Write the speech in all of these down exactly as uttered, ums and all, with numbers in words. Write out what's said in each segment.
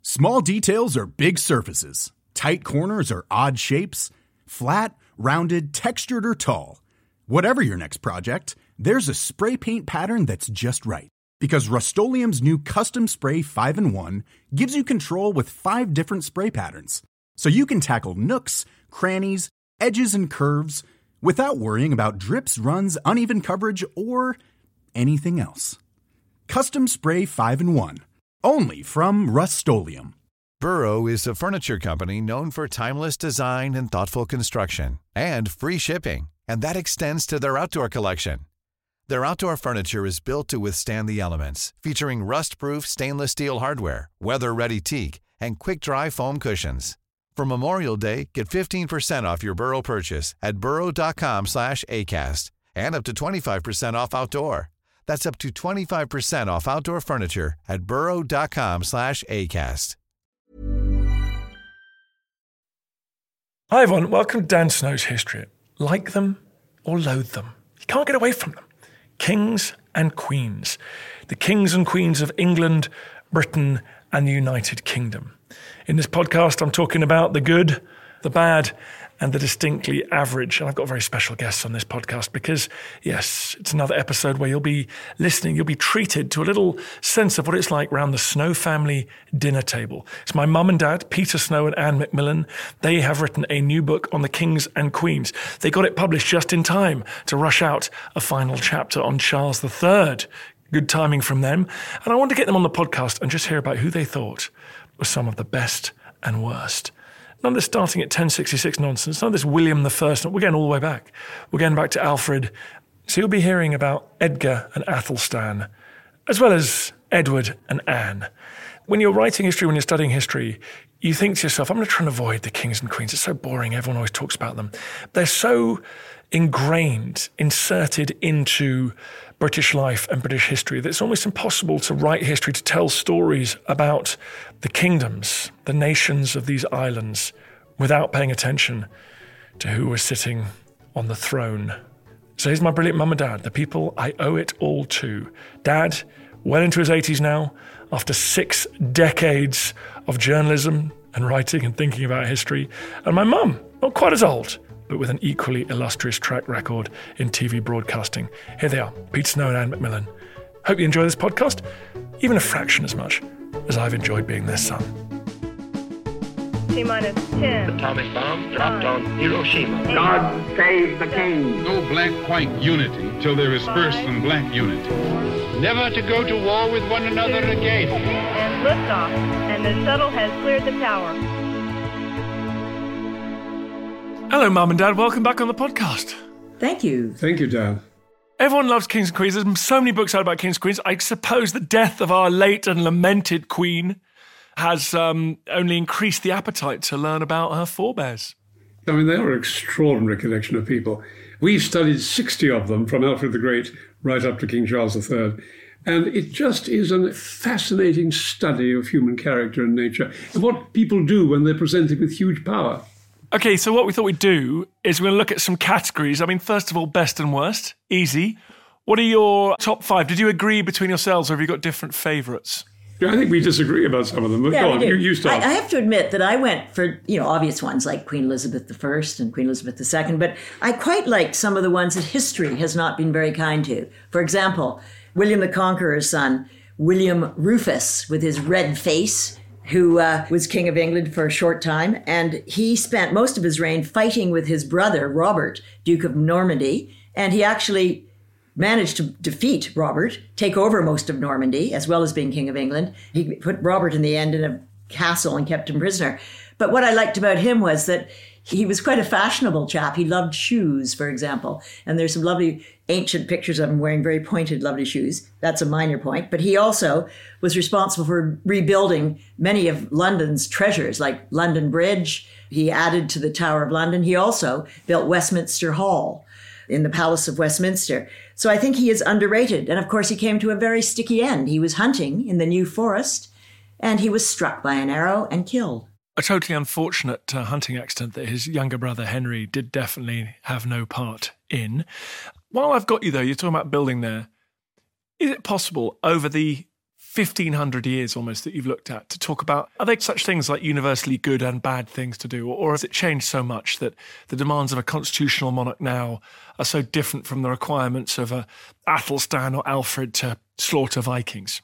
Small details are big surfaces. Tight corners are odd shapes. Flat, rounded, textured, or tall. Whatever your next project, there's a spray paint pattern that's just right. Because Rust-Oleum's new Custom Spray five in one gives you control with five different spray patterns. So you can tackle nooks, crannies, edges, and curves without worrying about drips, runs, uneven coverage, or anything else. Custom Spray five in one. Only from Rust-Oleum. Burrow is a furniture company known for timeless design and thoughtful construction, and free shipping, and that extends to their outdoor collection. Their outdoor furniture is built to withstand the elements, featuring rust-proof stainless steel hardware, weather-ready teak, and quick-dry foam cushions. For Memorial Day, get fifteen percent off your Burrow purchase at burrow.com slash ACAST, and up to twenty-five percent off outdoor. That's up to twenty-five percent off outdoor furniture at burrow.com slash ACAST. Hi everyone, welcome to Dan Snow's History. Like them or loathe them, you can't get away from them. Kings and queens. The kings and queens of England, Britain, and the United Kingdom. In this podcast, I'm talking about the good, the bad, and the distinctly average. And I've got very special guests on this podcast because, yes, it's another episode where you'll be listening, you'll be treated to a little sense of what it's like around the Snow family dinner table. It's my mum and dad, Peter Snow and Anne Macmillan. They have written a new book on the kings and queens. They got it published just in time to rush out a final chapter on Charles the Third. Good timing from them. And I want to get them on the podcast and just hear about who they thought were some of the best and worst. None of this starting at ten sixty-six nonsense, none of this William the First. We're going all the way back. We're going back to Alfred. So you'll be hearing about Edgar and Athelstan, as well as Edward and Anne. When you're writing history, when you're studying history, you think to yourself, I'm going to try and avoid the kings and queens. It's so boring. Everyone always talks about them. They're so ingrained, inserted into British life and British history that it's almost impossible to write history, to tell stories about the kingdoms, the nations of these islands, without paying attention to who was sitting on the throne. So here's my brilliant mum and dad, the people I owe it all to. Dad, well into his eighties now, after six decades of journalism and writing and thinking about history. And my mum, not quite as old, but with an equally illustrious track record in T V broadcasting. Here they are, Peter Snow and Anne Macmillan. Hope you enjoy this podcast, even a fraction as much as I've enjoyed being their son. T-minus ten. Atomic bomb dropped on Hiroshima. Eight, God save the king. No black-white unity till there is first some black unity. Never to go to war with one another again. And liftoff, and the shuttle has cleared the tower. Hello, Mum and Dad. Welcome back on the podcast. Thank you. Thank you, Dan. Everyone loves kings and queens. There's so many books out about kings and queens. I suppose the death of our late and lamented queen has um, only increased the appetite to learn about her forebears. I mean, they are an extraordinary collection of people. We've studied sixty of them, from Alfred the Great right up to King Charles the Third. And it just is a fascinating study of human character and nature, and what people do when they're presented with huge power. Okay, so what we thought we'd do is we're going to look at some categories. I mean, first of all, best and worst. Easy. What are your top five? Did you agree between yourselves, or have you got different favourites? Yeah, I think we disagree about some of them. But yeah, go on, you, you start. I, I have to admit that I went for, you know, obvious ones like Queen Elizabeth the First and Queen Elizabeth the Second, but I quite liked some of the ones that history has not been very kind to. For example, William the Conqueror's son, William Rufus, with his red face, who uh, was King of England for a short time. And he spent most of his reign fighting with his brother, Robert, Duke of Normandy. And he actually managed to defeat Robert, take over most of Normandy, as well as being King of England. He put Robert in the end in a castle and kept him prisoner. But what I liked about him was that he was quite a fashionable chap. He loved shoes, for example. And there's some lovely ancient pictures of him wearing very pointed, lovely shoes. That's a minor point. But he also was responsible for rebuilding many of London's treasures, like London Bridge. He added to the Tower of London. He also built Westminster Hall in the Palace of Westminster. So I think he is underrated. And of course, he came to a very sticky end. He was hunting in the New Forest, and he was struck by an arrow and killed. A totally unfortunate uh, hunting accident that his younger brother Henry did definitely have no part in. While I've got you, though, you're talking about building there. Is it possible over the fifteen hundred years almost that you've looked at to talk about, are there such things like universally good and bad things to do? Or has it changed so much that the demands of a constitutional monarch now are so different from the requirements of a Athelstan or Alfred to slaughter Vikings?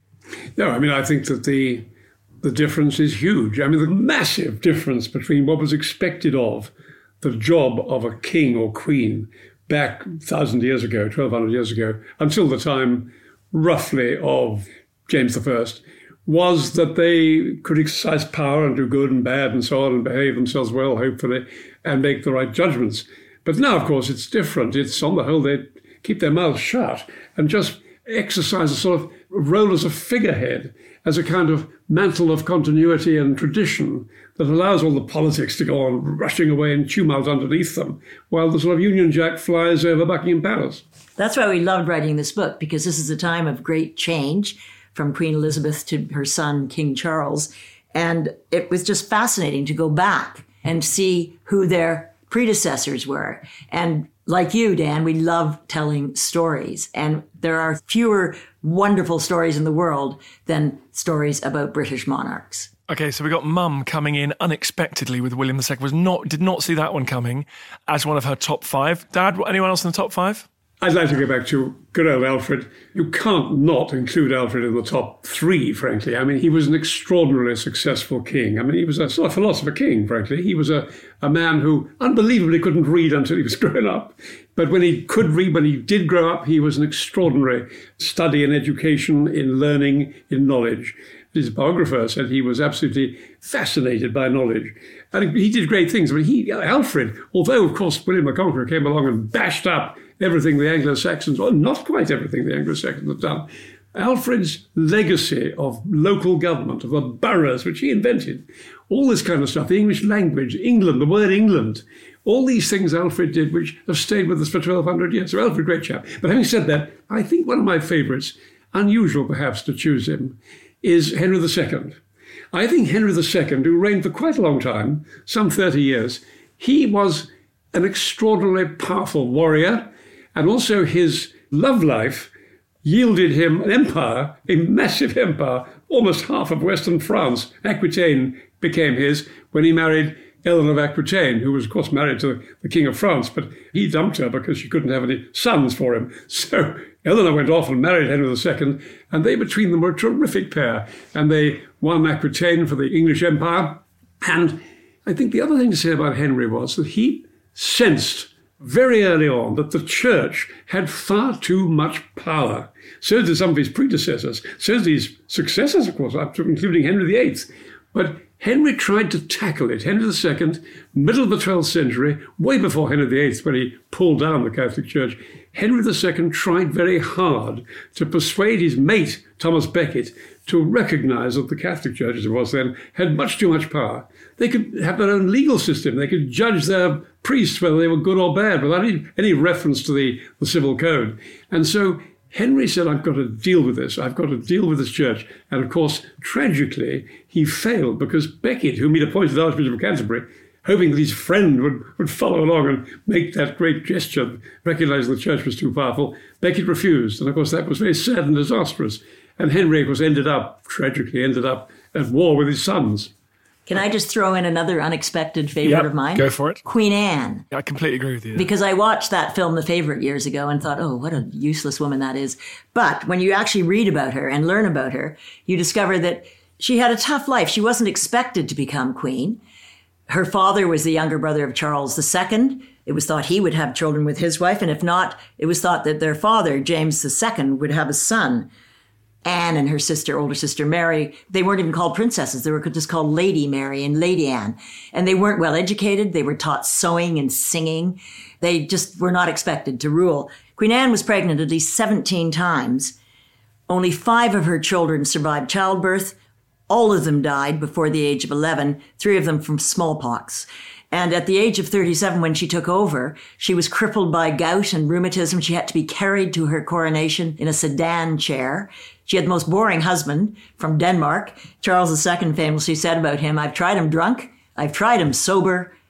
No, I mean, I think that the the difference is huge. I mean, the massive difference between what was expected of the job of a king or queen back one thousand years ago, twelve hundred years ago, until the time roughly of James the First, was that they could exercise power and do good and bad and so on and behave themselves well, hopefully, and make the right judgments. But now, of course, it's different. It's on the whole, they keep their mouths shut and just exercise a sort of role as a figurehead, as a kind of mantle of continuity and tradition that allows all the politics to go on rushing away in tumult underneath them, while the sort of Union Jack flies over Buckingham Palace. That's why we loved writing this book, because this is a time of great change from Queen Elizabeth to her son, King Charles. And it was just fascinating to go back and see who their predecessors were. And like you, Dan, we love telling stories. And there are fewer wonderful stories in the world than stories about British monarchs. Okay, so we got Mum coming in unexpectedly with William the Second. Was not did not see that one coming as one of her top five. Dad, anyone else in the top five? I'd like to go back to good old Alfred. You can't not include Alfred in the top three, frankly. I mean, he was an extraordinarily successful king. I mean, he was a sort of philosopher king, frankly. He was a, a man who unbelievably couldn't read until he was grown up. But when he could read, when he did grow up, he was an extraordinary study in education, in learning, in knowledge. His biographer said he was absolutely fascinated by knowledge. And he did great things. I mean, he, Alfred, although, of course, William the Conqueror came along and bashed up everything the Anglo-Saxons, or not quite everything the Anglo-Saxons had done, Alfred's legacy of local government, of the boroughs, which he invented, all this kind of stuff, the English language, England, the word England, all these things Alfred did, which have stayed with us for twelve hundred years. So Alfred, great chap. But having said that, I think one of my favourites, unusual perhaps to choose him, is Henry the Second. I think Henry the Second, who reigned for quite a long time, some thirty years, he was an extraordinarily powerful warrior, and also his love life yielded him an empire, a massive empire, almost half of Western France. Aquitaine became his when he married Eleanor of Aquitaine, who was, of course, married to the King of France, but he dumped her because she couldn't have any sons for him. So Eleanor went off and married Henry the Second, and they between them were a terrific pair. And they won Aquitaine for the English Empire. And I think the other thing to say about Henry was that he sensed very early on that the church had far too much power. So did some of his predecessors. So did his successors, of course, up to including Henry the Eighth. But Henry tried to tackle it. Henry the Second, middle of the twelfth century, way before Henry the Eighth, when he pulled down the Catholic Church, Henry the Second tried very hard to persuade his mate, Thomas Becket, to recognise that the Catholic Church, as it was then, had much too much power. They could have their own legal system. They could judge their priests whether they were good or bad without any, any reference to the, the civil code. And so Henry said, I've got to deal with this. I've got to deal with this church. And of course, tragically, he failed because Becket, whom he'd appointed Archbishop of Canterbury, hoping that his friend would, would follow along and make that great gesture, recognising the church was too powerful, Becket refused. And of course, that was very sad and disastrous. And Henry, of course, ended up, tragically ended up at war with his sons. Can I just throw in another unexpected favourite yep, of mine? Go for it. Queen Anne. I completely agree with you. Because I watched that film, The Favourite, years ago and thought, oh, what a useless woman that is. But when you actually read about her and learn about her, you discover that she had a tough life. She wasn't expected to become queen. Her father was the younger brother of Charles the Second. It was thought he would have children with his wife. And if not, it was thought that their father, James the Second, would have a son. Anne and her sister, older sister Mary, they weren't even called princesses. They were just called Lady Mary and Lady Anne. And they weren't well educated. They were taught sewing and singing. They just were not expected to rule. Queen Anne was pregnant at least seventeen times. Only five of her children survived childbirth. All of them died before the age of eleven, three of them from smallpox. And at the age of thirty-seven, when she took over, she was crippled by gout and rheumatism. She had to be carried to her coronation in a sedan chair. She had the most boring husband from Denmark. Charles the Second famously said about him, I've tried him drunk, I've tried him sober,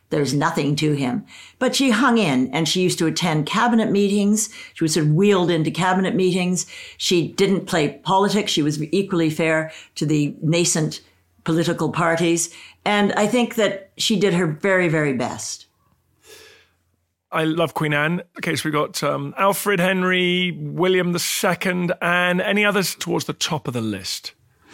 There's nothing to him. But she hung in, and she used to attend cabinet meetings. She was sort of wheeled into cabinet meetings. She didn't play politics. She was equally fair to the nascent political parties. And I think that she did her very, very best. I love Queen Anne. Okay, so we've got um, Alfred, Henry, William the Second, and any others towards the top of the list?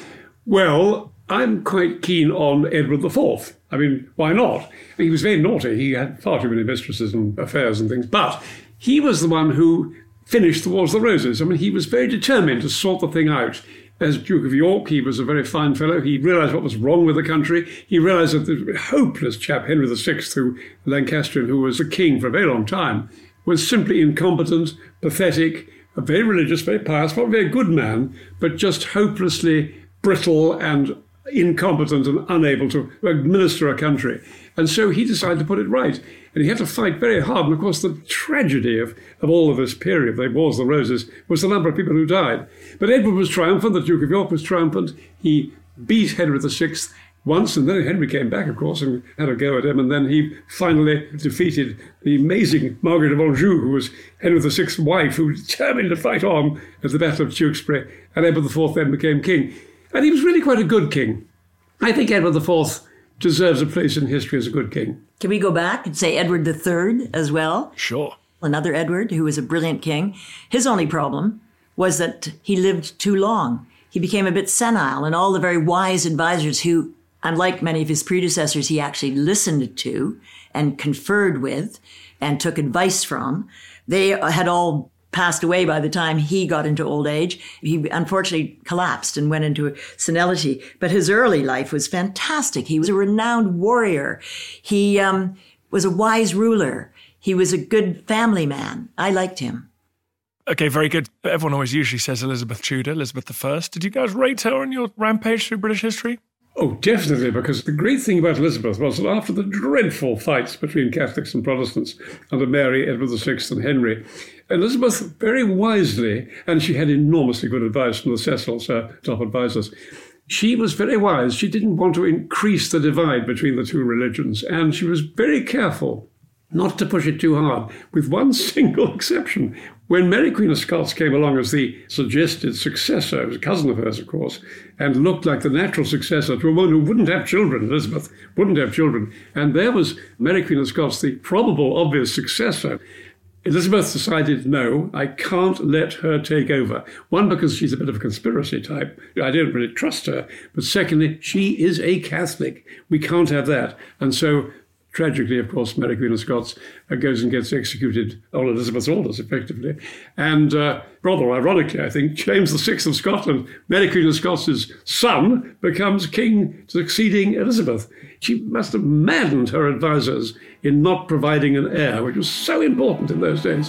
Well, I'm quite keen on Edward the Fourth. I mean, why not? He was very naughty. He had far too many mistresses and affairs and things. But he was the one who finished the Wars of the Roses. I mean, he was very determined to sort the thing out. As Duke of York, he was a very fine fellow. He realised what was wrong with the country. He realised that the hopeless chap, Henry the Sixth, who Lancastrian, who was a king for a very long time, was simply incompetent, pathetic, a very religious, very pious, not a very good man, but just hopelessly brittle and incompetent and unable to administer a country. And so he decided to put it right. And he had to fight very hard. And of course, the tragedy of, of all of this period, the Wars of the Roses, was the number of people who died. But Edward was triumphant. The Duke of York was triumphant. He beat Henry the Sixth once, and then Henry came back, of course, and had a go at him. And then he finally defeated the amazing Margaret of Anjou, who was Henry the Sixth's wife, who was determined to fight on at the Battle of Tewkesbury. And Edward the Fourth then became king. And he was really quite a good king. I think Edward the Fourth deserves a place in history as a good king. Can we go back and say Edward the Third as well? Sure. Another Edward, who was a brilliant king. His only problem was that he lived too long. He became a bit senile, and all the very wise advisors who, unlike many of his predecessors, he actually listened to and conferred with and took advice from, they had all passed away by the time he got into old age. He unfortunately collapsed and went into senility. But his early life was fantastic. He was a renowned warrior. He um, was a wise ruler. He was a good family man. I liked him. Okay, very good. Everyone always usually says Elizabeth Tudor, Elizabeth the First. Did you guys rate her on your rampage through British history? Oh, definitely, because the great thing about Elizabeth was that after the dreadful fights between Catholics and Protestants under Mary, Edward the Sixth and Henry, Elizabeth very wisely, and she had enormously good advice from the Cecils, her top advisors, she was very wise. She didn't want to increase the divide between the two religions, and she was very careful not to push it too hard, with one single exception. When Mary Queen of Scots came along as the suggested successor, it was a cousin of hers, of course, and looked like the natural successor to a woman who wouldn't have children, Elizabeth wouldn't have children, and there was Mary Queen of Scots, the probable, obvious successor. Elizabeth decided, no, I can't let her take over. One, because she's a bit of a conspiracy type. I don't really trust her. But secondly, she is a Catholic. We can't have that. And so, tragically, of course, Mary Queen of Scots uh, goes and gets executed on Elizabeth's orders, effectively. And uh, rather ironically, I think, James the Sixth of Scotland, Mary Queen of Scots' son, becomes king succeeding Elizabeth. She must have maddened her advisors in not providing an heir, which was so important in those days.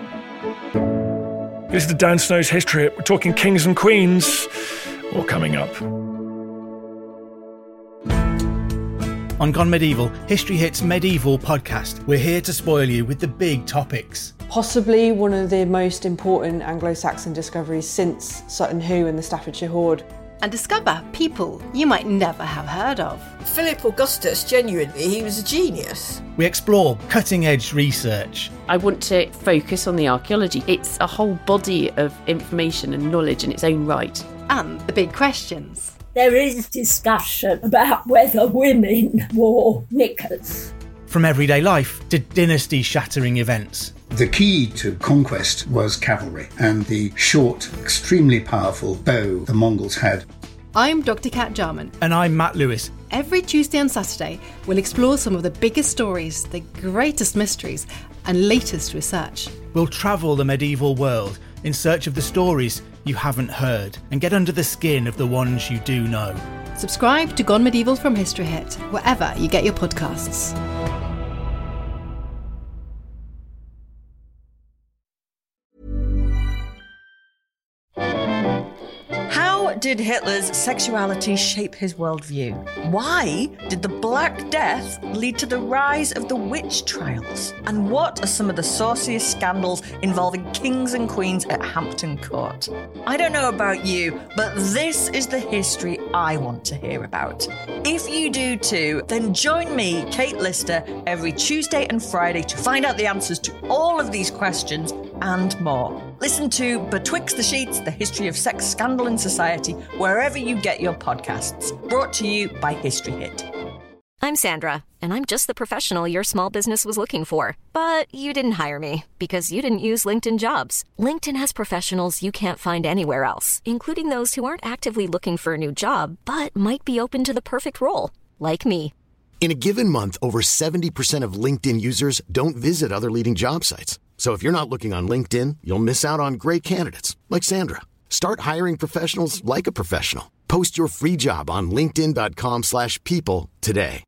This is the Dan Snow's History. We're talking kings and queens. All coming up. On Gone Medieval, History Hits Medieval podcast, we're here to spoil you with the big topics. Possibly one of the most important Anglo-Saxon discoveries since Sutton Hoo and the Staffordshire Hoard. And discover people you might never have heard of. Philip Augustus, genuinely, he was a genius. We explore cutting-edge research. I want to focus on the archaeology. It's a whole body of information and knowledge in its own right. And the big questions. There is discussion about whether women wore knickers. From everyday life to dynasty-shattering events. The key to conquest was cavalry and the short, extremely powerful bow the Mongols had. I'm Doctor Kat Jarman. And I'm Matt Lewis. Every Tuesday and Saturday, we'll explore some of the biggest stories, the greatest mysteries, and latest research. We'll travel the medieval world in search of the stories you haven't heard and get under the skin of the ones you do know. Subscribe to Gone Medieval from History Hit, wherever you get your podcasts. did Hitler's sexuality shape his worldview? Why did the Black Death lead to the rise of the witch trials? And what are some of the sauciest scandals involving kings and queens at Hampton Court? I don't know about you, but this is the history I want to hear about. If you do too, then join me, Kate Lister, every Tuesday and Friday to find out the answers to all of these questions and more. Listen to Betwixt the Sheets, the history of sex, scandal and society, wherever you get your podcasts. Brought to you by History Hit. I'm Sandra, and I'm just the professional your small business was looking for. But you didn't hire me because you didn't use LinkedIn Jobs. LinkedIn has professionals you can't find anywhere else, including those who aren't actively looking for a new job, but might be open to the perfect role, like me. In a given month, over seventy percent of LinkedIn users don't visit other leading job sites. So if you're not looking on LinkedIn, you'll miss out on great candidates like Sandra. Start hiring professionals like a professional. Post your free job on linkedin.com slash people today.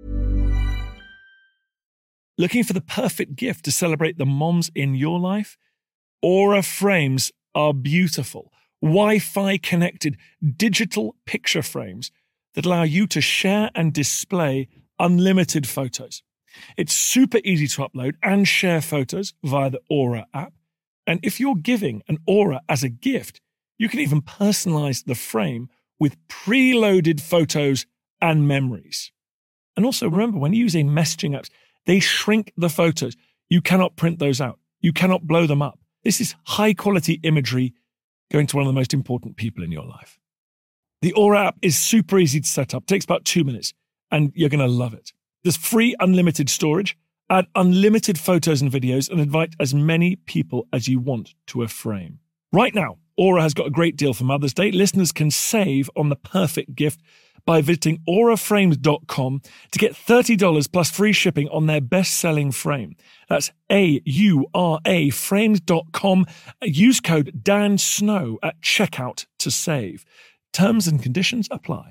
Looking for the perfect gift to celebrate the moms in your life? Aura frames are beautiful, Wi-Fi connected digital picture frames that allow you to share and display unlimited photos. It's super easy to upload and share photos via the Aura app. And if you're giving an Aura as a gift, you can even personalize the frame with preloaded photos and memories. And also remember, when using messaging apps, they shrink the photos. You cannot print those out. You cannot blow them up. This is high quality imagery going to one of the most important people in your life. The Aura app is super easy to set up. It takes about two minutes and you're going to love it. There's free unlimited storage, add unlimited photos and videos, and invite as many people as you want to a frame. Right now, Aura has got a great deal for Mother's Day. Listeners can save on the perfect gift by visiting aura frames dot com to get thirty dollars plus free shipping on their best-selling frame. That's A U R A frames dot com. Use code Dan Snow at checkout to save. Terms and conditions apply.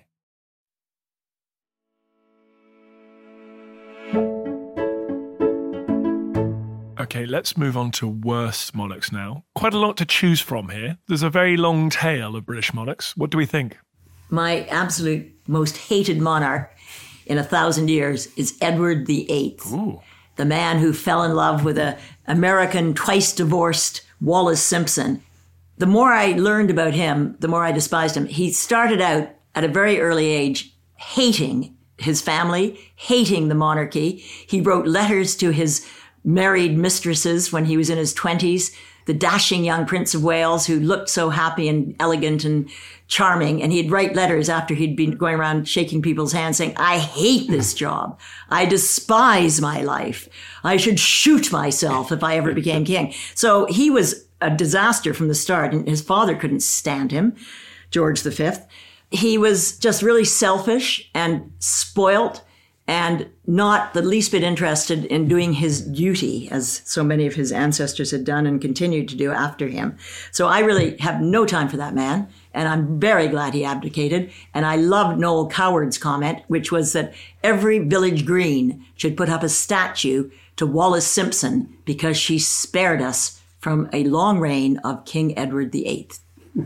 Okay, let's move on to worst monarchs now. Quite a lot to choose from here. There's a very long tail of British monarchs. What do we think? My absolute most hated monarch in a thousand years is Edward the Eighth. Ooh. The man who fell in love with an American twice divorced Wallis Simpson. The more I learned about him, the more I despised him. He started out at a very early age hating his family, hating the monarchy. He wrote letters to his married mistresses when he was in his twenties, the dashing young Prince of Wales who looked so happy and elegant and charming. And he'd write letters after he'd been going around shaking people's hands saying, I hate this job. I despise my life. I should shoot myself if I ever became king. So he was a disaster from the start. And his father couldn't stand him, George the Fifth. He was just really selfish and spoilt and not the least bit interested in doing his duty, as so many of his ancestors had done and continued to do after him. So I really have no time for that man, and I'm very glad he abdicated. And I loved Noel Coward's comment, which was that every village green should put up a statue to Wallis Simpson because she spared us from a long reign of King Edward the Eighth.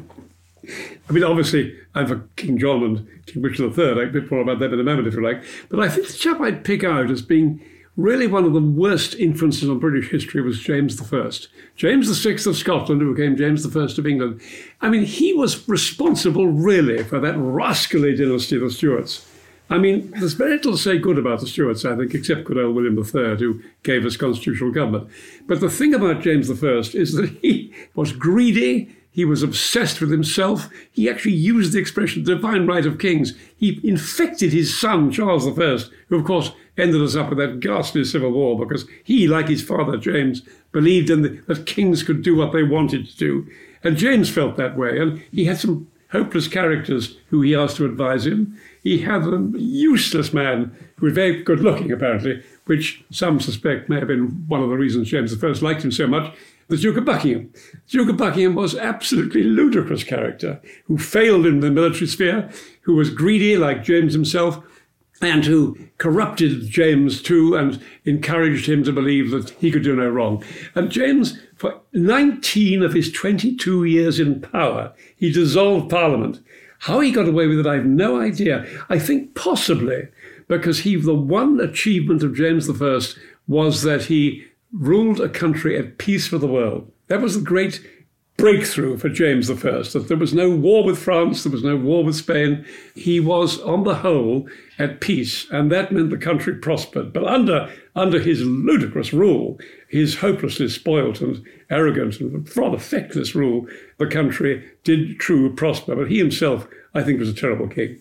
I mean, obviously, I'm for King John and King Richard the Third. I'll bit more about them in a moment, if you like. But I think the chap I'd pick out as being really one of the worst influences on British history was James the First. James the Sixth of Scotland, who became James the First of England. I mean, he was responsible, really, for that rascally dynasty, the Stuarts. I mean, there's very little to say good about the Stuarts, I think, except good old William the Third, who gave us constitutional government. But the thing about James the First is that he was greedy. He was obsessed with himself. He actually used the expression divine right of kings. He infected his son, Charles the First, who, of course, ended us up with that ghastly civil war because he, like his father, James, believed in the, that kings could do what they wanted to do. And James felt that way. And he had some hopeless characters who he asked to advise him. He had a useless man who was very good looking, apparently, which some suspect may have been one of the reasons James the First liked him so much. The Duke of Buckingham. The Duke of Buckingham was an absolutely ludicrous character who failed in the military sphere, who was greedy like James himself, and who corrupted James too and encouraged him to believe that he could do no wrong. And James, for nineteen of his twenty-two years in power, he dissolved Parliament. How he got away with it, I have no idea. I think possibly because he, the one achievement of James the First was that he ruled a country at peace with the world. That was the great breakthrough for James the First, that there was no war with France, there was no war with Spain. He was, on the whole, at peace, and that meant the country prospered. But under, under his ludicrous rule, his hopelessly spoilt and arrogant and rather feckless rule, the country did truly prosper. But he himself, I think, was a terrible king.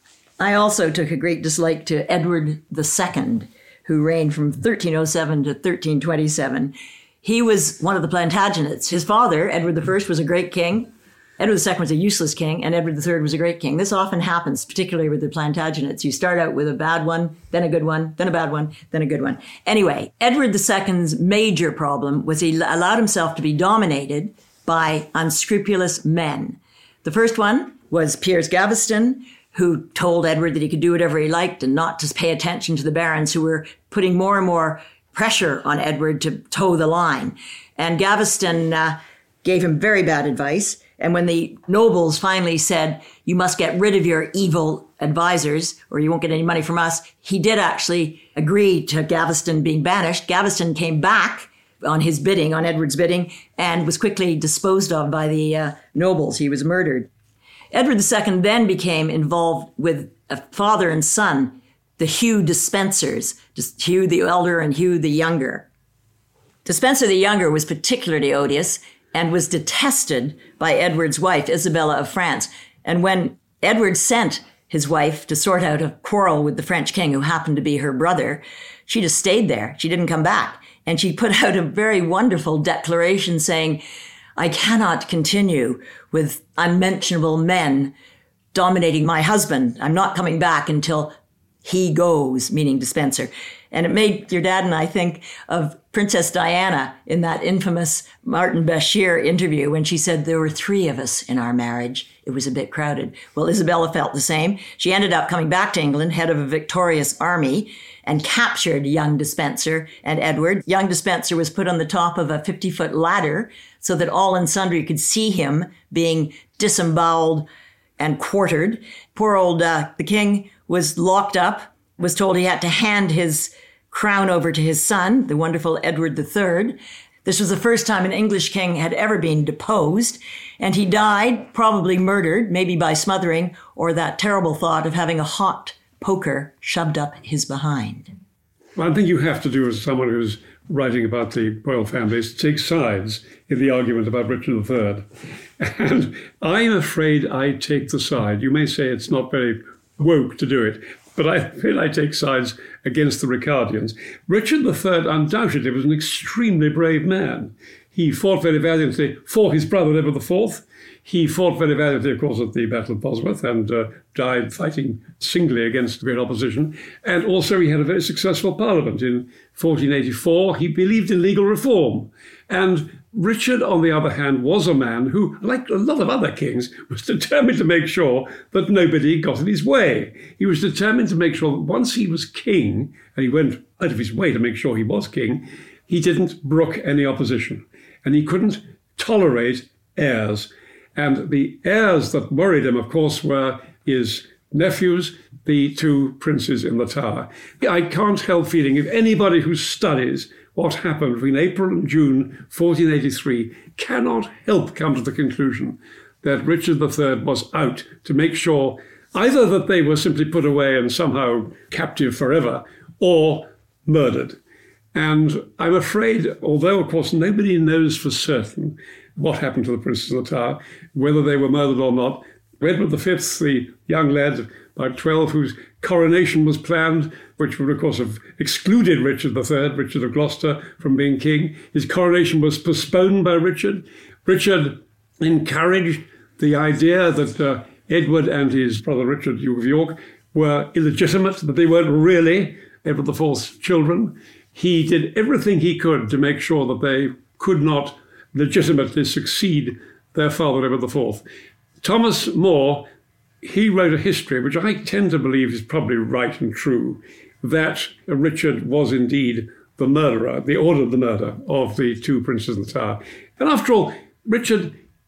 I also took a great dislike to Edward the Second, who reigned from thirteen oh seven to thirteen twenty-seven. He was one of the Plantagenets. His father, Edward the First, was a great king. Edward the Second was a useless king, and Edward the Third was a great king. This often happens, particularly with the Plantagenets. You start out with a bad one, then a good one, then a bad one, then a good one. Anyway, Edward the Second's major problem was he allowed himself to be dominated by unscrupulous men. The first one was Piers Gaveston, who told Edward that he could do whatever he liked and not to pay attention to the barons who were putting more and more pressure on Edward to toe the line. And Gaveston uh, gave him very bad advice. And when the nobles finally said, you must get rid of your evil advisors or you won't get any money from us, he did actually agree to Gaveston being banished. Gaveston came back on his bidding, on Edward's bidding, and was quickly disposed of by the uh, nobles. He was murdered. Edward the Second then became involved with a father and son, the Hugh Despensers, Hugh the Elder and Hugh the Younger. Despenser the Younger was particularly odious and was detested by Edward's wife, Isabella of France. And when Edward sent his wife to sort out a quarrel with the French king, who happened to be her brother, she just stayed there. She didn't come back. And she put out a very wonderful declaration saying, I cannot continue with unmentionable men dominating my husband. I'm not coming back until he goes, meaning Despenser. And it made your dad and I think of Princess Diana in that infamous Martin Bashir interview when she said there were three of us in our marriage. It was a bit crowded. Well, Isabella felt the same. She ended up coming back to England, head of a victorious army, and captured young Despenser and Edward. Young Despenser was put on the top of a fifty-foot ladder so that all and sundry could see him being disemboweled and quartered. Poor old uh, the king was locked up, was told he had to hand his crown over to his son, the wonderful Edward the Third. This was the first time an English king had ever been deposed, and he died, probably murdered, maybe by smothering, or that terrible thought of having a hot poker shoved up his behind. One thing you have to do as someone who's writing about the royal family is to take sides in the argument about Richard the Third. And I'm afraid I take the side. You may say it's not very woke to do it, but I feel I take sides against the Ricardians. Richard the Third undoubtedly was an extremely brave man. He fought very valiantly for his brother Edward the Fourth. He fought very valiantly, of course, at the Battle of Bosworth and uh, died fighting singly against great opposition. And also he had a very successful parliament. In fourteen eighty-four, he believed in legal reform. And Richard, on the other hand, was a man who, like a lot of other kings, was determined to make sure that nobody got in his way. He was determined to make sure that once he was king, and he went out of his way to make sure he was king, he didn't brook any opposition. And he couldn't tolerate heirs. And the heirs that worried him, of course, were his nephews, the two princes in the Tower. I can't help feeling if anybody who studies what happened between April and June fourteen eighty-three cannot help come to the conclusion that Richard the Third was out to make sure either that they were simply put away and somehow captive forever, or murdered. And I'm afraid, although, of course, nobody knows for certain what happened to the princes in the Tower, whether they were murdered or not, Edward the Fifth, the young lad, about twelve, whose coronation was planned, which would, of course, have excluded Richard the Third, Richard of Gloucester, from being king. His coronation was postponed by Richard. Richard encouraged the idea that uh, Edward and his brother Richard, Duke of York, were illegitimate, that they weren't really Edward the Fourth's children. He did everything he could to make sure that they could not legitimately succeed their father, Edward the Fourth. Thomas More, he wrote a history, which I tend to believe is probably right and true, that Richard was indeed the murderer, the ordered the murder of the two princes in the Tower. And after all, Richard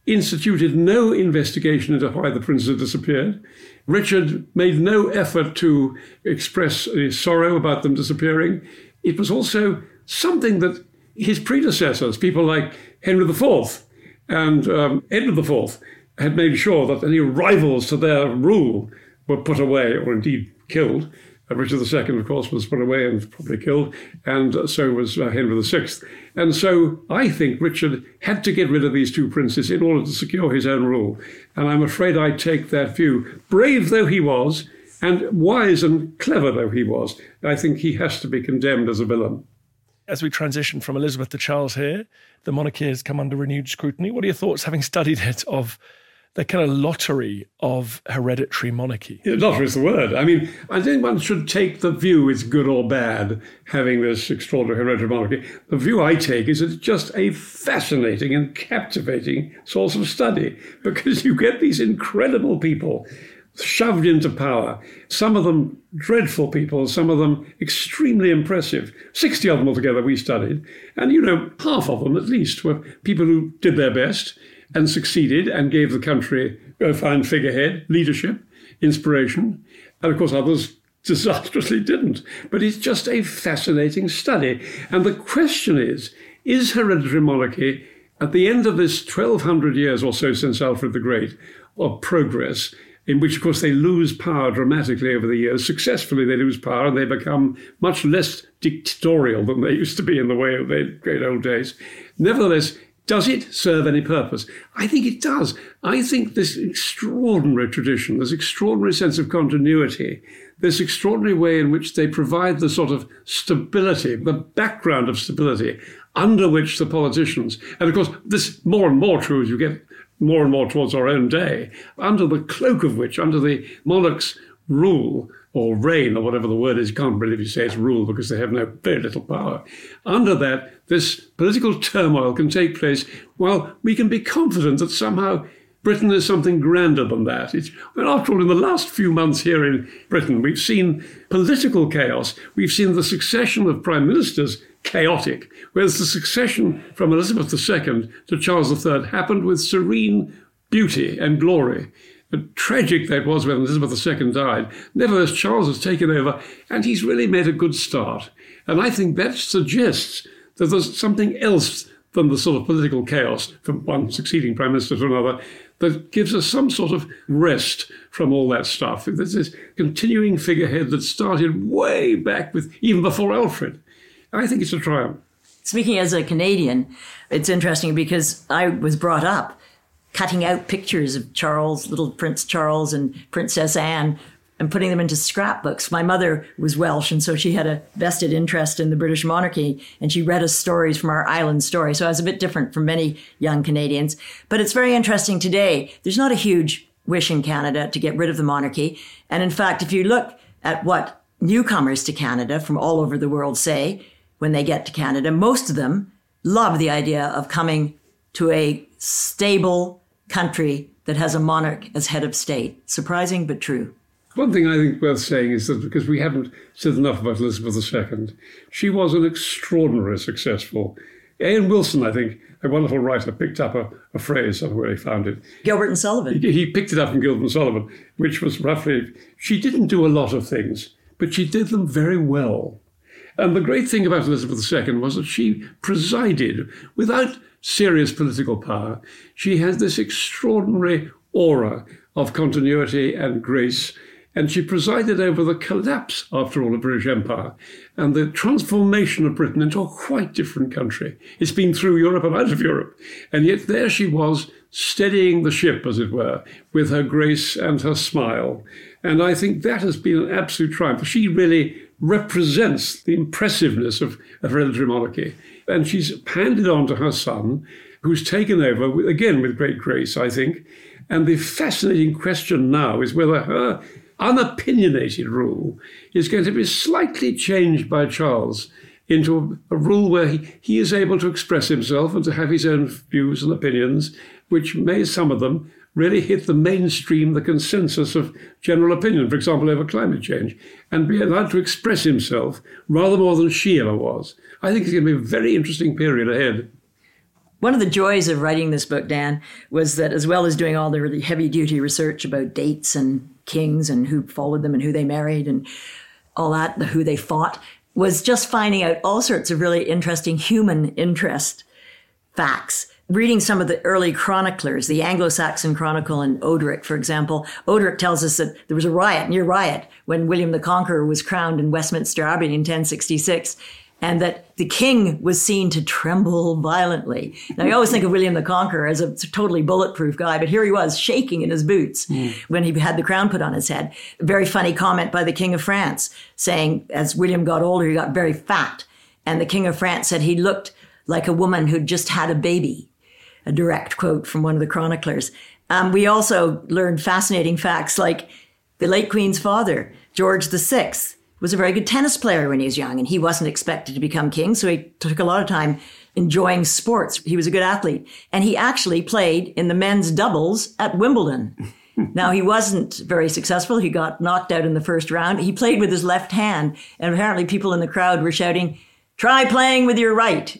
instituted no investigation into why the princes had disappeared. Richard made no effort to express his sorrow about them disappearing. It was also something that his predecessors, people like Henry the Fourth and um, Edward the Fourth, had made sure that any rivals to their rule were put away or indeed killed. Uh, Richard the Second, of course, was put away and probably killed, and uh, so was uh, Henry the Sixth. And so I think Richard had to get rid of these two princes in order to secure his own rule. And I'm afraid I take that view. Brave though he was, and wise and clever though he was, I think he has to be condemned as a villain. As we transition from Elizabeth to Charles here, the monarchy has come under renewed scrutiny. What are your thoughts, having studied it, of the kind of lottery of hereditary monarchy? Yeah, lottery is the word. I mean, I think one should take the view it's good or bad having this extraordinary hereditary monarchy. The view I take is it's just a fascinating and captivating source of study, because you get these incredible people shoved into power, some of them dreadful people, some of them extremely impressive. sixty of them altogether we studied. And, you know, half of them at least were people who did their best and succeeded and gave the country a fine figurehead, leadership, inspiration. And of course others disastrously didn't. But it's just a fascinating study. And the question is, is hereditary monarchy, at the end of this twelve hundred years or so since Alfred the Great, of progress, in which, of course, they lose power dramatically over the years. Successfully, they lose power and they become much less dictatorial than they used to be in the way of their great old days. Nevertheless, does it serve any purpose? I think it does. I think this extraordinary tradition, this extraordinary sense of continuity, this extraordinary way in which they provide the sort of stability, the background of stability, under which the politicians, and of course, this more and more true as you get more and more towards our own day, under the cloak of which, under the monarch's rule or reign or whatever the word is, you can't really say it's rule because they have no very little power. Under that, this political turmoil can take place. Well, we can be confident that somehow Britain is something grander than that. It's, well, after all, in the last few months here in Britain, we've seen political chaos. We've seen the succession of prime ministers chaotic, whereas the succession from Elizabeth the Second to Charles the Third happened with serene beauty and glory. But tragic that was when Elizabeth the Second died. Nevertheless, Charles has taken over, and he's really made a good start. And I think that suggests that there's something else than the sort of political chaos from one succeeding prime minister to another that gives us some sort of rest from all that stuff. There's this continuing figurehead that started way back with, even before Alfred. I think it's a triumph. Speaking as a Canadian, it's interesting because I was brought up cutting out pictures of Charles, little Prince Charles and Princess Anne, and putting them into scrapbooks. My mother was Welsh, and so she had a vested interest in the British monarchy, and she read us stories from our island story. So I was a bit different from many young Canadians. But it's very interesting today. There's not a huge wish in Canada to get rid of the monarchy. And in fact, if you look at what newcomers to Canada from all over the world say when they get to Canada, most of them love the idea of coming to a stable country that has a monarch as head of state. Surprising, but true. One thing I think worth saying is that because we haven't said enough about Elizabeth the Second, she was an extraordinarily successful. Ian Wilson, I think, a wonderful writer, picked up a, a phrase, I don't know where he found it. Gilbert and Sullivan. He, he picked it up from Gilbert and Sullivan, which was roughly, she didn't do a lot of things, but she did them very well. And the great thing about Elizabeth the Second was that she presided without serious political power. She had this extraordinary aura of continuity and grace, and she presided over the collapse, after all, of the British Empire and the transformation of Britain into a quite different country. It's been through Europe and out of Europe, and yet there she was, steadying the ship, as it were, with her grace and her smile. And I think that has been an absolute triumph. She really represents the impressiveness of, of hereditary monarchy. And she's handed on to her son, who's taken over, with, again, with great grace, I think. And the fascinating question now is whether her unopinionated rule is going to be slightly changed by Charles into a, a rule where he, he is able to express himself and to have his own views and opinions, which may, some of them, really hit the mainstream, the consensus of general opinion, for example, over climate change, and be allowed to express himself rather more than she ever was. I think it's going to be a very interesting period ahead. One of the joys of writing this book, Dan, was that as well as doing all the really heavy-duty research about dates and kings and who followed them and who they married and all that, who they fought, was just finding out all sorts of really interesting human interest facts. Reading some of the early chroniclers, the Anglo-Saxon Chronicle and Oderic, for example, Oderic tells us that there was a riot, near riot, when William the Conqueror was crowned in Westminster Abbey in ten sixty-six, and that the king was seen to tremble violently. Now, you always think of William the Conqueror as a totally bulletproof guy, but here he was shaking in his boots mm. when he had the crown put on his head. A very funny comment by the King of France, saying as William got older, he got very fat. And the King of France said he looked like a woman who'd just had a baby. A direct quote from one of the chroniclers. Um, we also learned fascinating facts like the late Queen's father, George the Sixth, was a very good tennis player when he was young, and he wasn't expected to become king, so he took a lot of time enjoying sports. He was a good athlete, and he actually played in the men's doubles at Wimbledon. Now, he wasn't very successful. He got knocked out in the first round. He played with his left hand, and apparently people in the crowd were shouting, "Try playing with your right."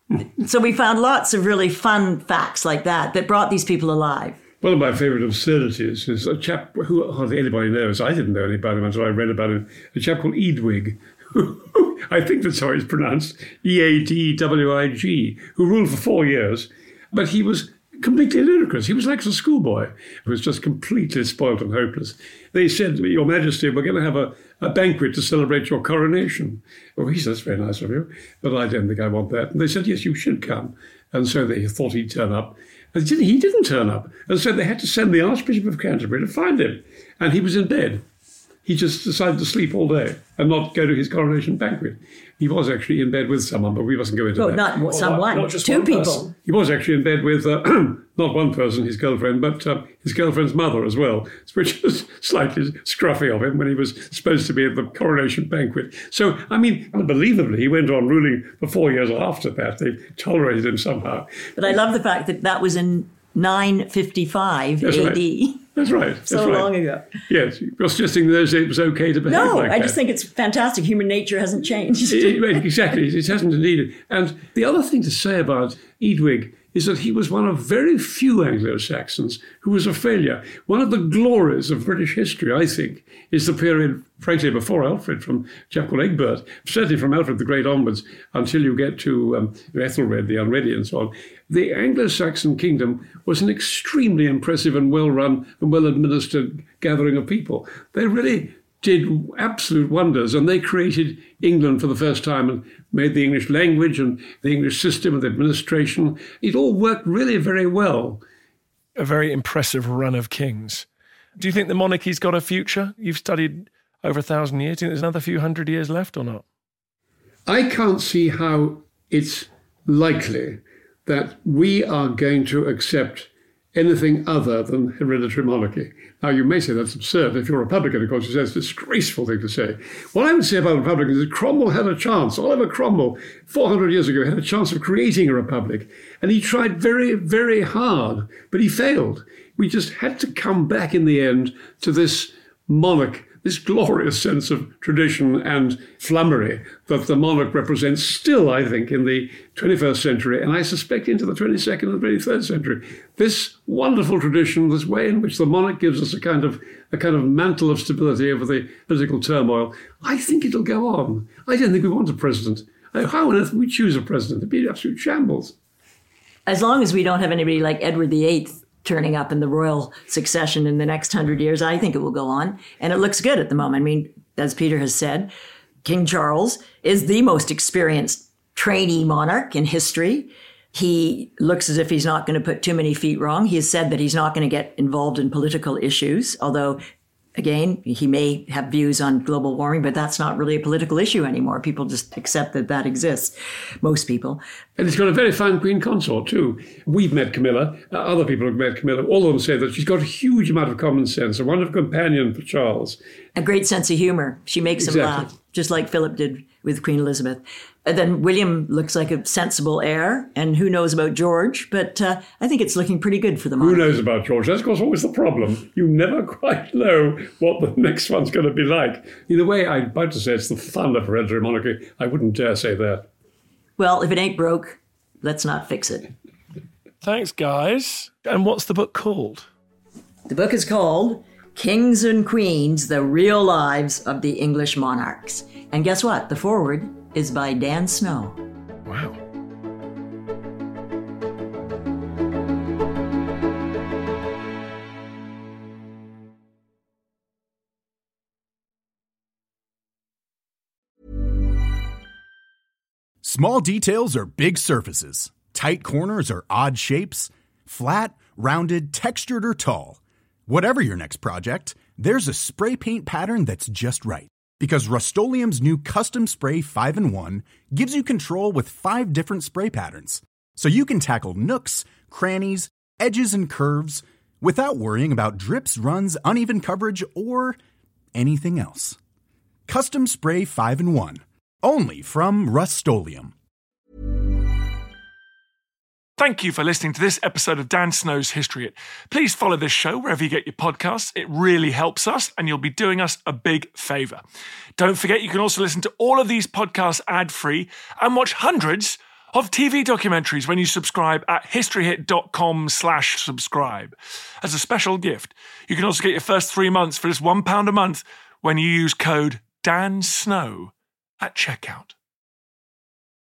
So we found lots of really fun facts like that that brought these people alive. One of my favourite absurdities is a chap who hardly anybody knows. I didn't know anybody until I read about him. A chap called Eadwig, who I think that's how it's pronounced, E A D W I G, who ruled for four years. But he was completely ludicrous. He was like a schoolboy who was just completely spoilt and hopeless. They said, "Your Majesty, we're going to have a, a banquet to celebrate your coronation." Oh, he said, "That's very nice of you, but I don't think I want that." And they said, "Yes, you should come." And so they thought he'd turn up. And he didn't turn up. And so they had to send the Archbishop of Canterbury to find him. And he was in bed. He just decided to sleep all day and not go to his coronation banquet. He was actually in bed with someone, but we mustn't go into well, that. Not well, someone, not just two one people. Person. He was actually in bed with uh, not one person, his girlfriend, but uh, his girlfriend's mother as well, which was slightly scruffy of him when he was supposed to be at the coronation banquet. So, I mean, unbelievably, he went on ruling for four years after that. They tolerated him somehow. But I love the fact that that was in nine fifty-five That's A D. Right. That's right. That's so right. long ago. Yes. You're suggesting in those days it was okay to behave no, like that. No, I just think it's fantastic. Human nature hasn't changed. it, it, exactly. It hasn't indeed. And the other thing to say about Eadwig is that he was one of very few Anglo-Saxons who was a failure. One of the glories of British history, I think, is the period, frankly, before Alfred, from a chap called Egbert, certainly from Alfred the Great onwards, until you get to um, Ethelred, the Unready, and so on. The Anglo-Saxon kingdom was an extremely impressive and well-run and well-administered gathering of people. They really did absolute wonders, and they created England for the first time and made the English language and the English system and the administration. It all worked really very well. A very impressive run of kings. Do you think the monarchy's got a future? You've studied over a thousand years. Do you think there's another few hundred years left or not? I can't see how it's likely that we are going to accept anything other than hereditary monarchy. Now, you may say that's absurd. If you're a Republican, of course, it's a disgraceful thing to say. What I would say about Republicans is Cromwell had a chance. Oliver Cromwell, four hundred years ago, had a chance of creating a republic. And he tried very, very hard, but he failed. We just had to come back in the end to this monarch, this glorious sense of tradition and flummery that the monarch represents still, I think, in the twenty-first century, and I suspect into the twenty-second and twenty-third century. This wonderful tradition, this way in which the monarch gives us a kind of a kind of mantle of stability over the political turmoil, I think it'll go on. I don't think we want a president. How on earth would we choose a president? It'd be absolute shambles. As long as we don't have anybody like Edward the Eighth turning up in the royal succession in the next hundred years, I think it will go on. And it looks good at the moment. I mean, as Peter has said, King Charles is the most experienced trainee monarch in history. He looks as if he's not going to put too many feet wrong. He has said that he's not going to get involved in political issues, although, again, he may have views on global warming, but that's not really a political issue anymore. People just accept that that exists, most people. And he's got a very fine queen consort, too. We've met Camilla. Uh, other people have met Camilla. All of them say that she's got a huge amount of common sense, a wonderful companion for Charles. A great sense of humor. She makes exactly. him laugh, just like Philip did with Queen Elizabeth. And then William looks like a sensible heir, and who knows about George, but uh, I think it's looking pretty good for the monarchy. Who knows about George? That's, of course, always the problem. You never quite know what the next one's going to be like. In a way, I'm about to say it's the fun of hereditary monarchy. I wouldn't dare say that. Well, if it ain't broke, let's not fix it. Thanks, guys. And what's the book called? The book is called Kings and Queens, The Real Lives of the English Monarchs. And guess what? The foreword is by Dan Snow. Wow. Small details are big surfaces. Tight corners are odd shapes. Flat, rounded, textured, or tall. Whatever your next project, there's a spray paint pattern that's just right. Because Rust-Oleum's new Custom Spray five in one gives you control with five different spray patterns. So you can tackle nooks, crannies, edges, and curves without worrying about drips, runs, uneven coverage, or anything else. Custom Spray five in one. Only from Rust-Oleum. Thank you for listening to this episode of Dan Snow's History Hit. Please follow this show wherever you get your podcasts. It really helps us, and you'll be doing us a big favour. Don't forget, you can also listen to all of these podcasts ad-free and watch hundreds of T V documentaries when you subscribe at historyhit.com slash subscribe. As a special gift, you can also get your first three months for just one pound a month when you use code DANSNOW at checkout.